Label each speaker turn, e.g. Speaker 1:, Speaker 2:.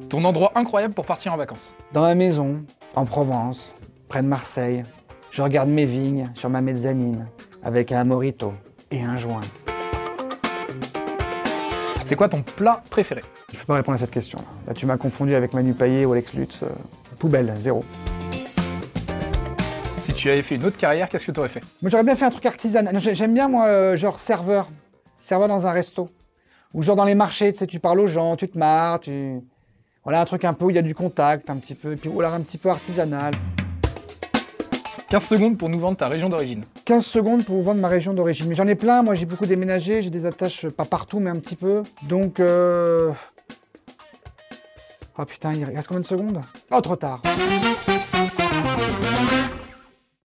Speaker 1: Ton endroit incroyable pour partir en vacances?
Speaker 2: Dans ma maison, en Provence, près de Marseille, je regarde mes vignes sur ma mezzanine, avec un mojito et un joint.
Speaker 1: C'est quoi ton plat préféré?
Speaker 2: Je peux pas répondre à cette question. Là, tu m'as confondu avec Manu Payet ou Alex Lutz. Poubelle, 0.
Speaker 1: Si tu avais fait une autre carrière, qu'est-ce que tu aurais fait?
Speaker 2: Moi, j'aurais bien fait un truc artisanal. Non, j'aime bien, moi, genre serveur. Serveur dans un resto. Ou genre dans les marchés, tu sais, tu parles aux gens, tu te marres, Voilà, un truc un peu où il y a du contact, un petit peu, puis ou alors un petit peu artisanal.
Speaker 1: 15 secondes pour nous vendre ta région d'origine.
Speaker 2: 15 secondes pour vous vendre ma région d'origine. Mais j'en ai plein, moi j'ai beaucoup déménagé, j'ai des attaches, pas partout, mais un petit peu. Donc, Oh putain, il reste combien de secondes? Oh, trop tard.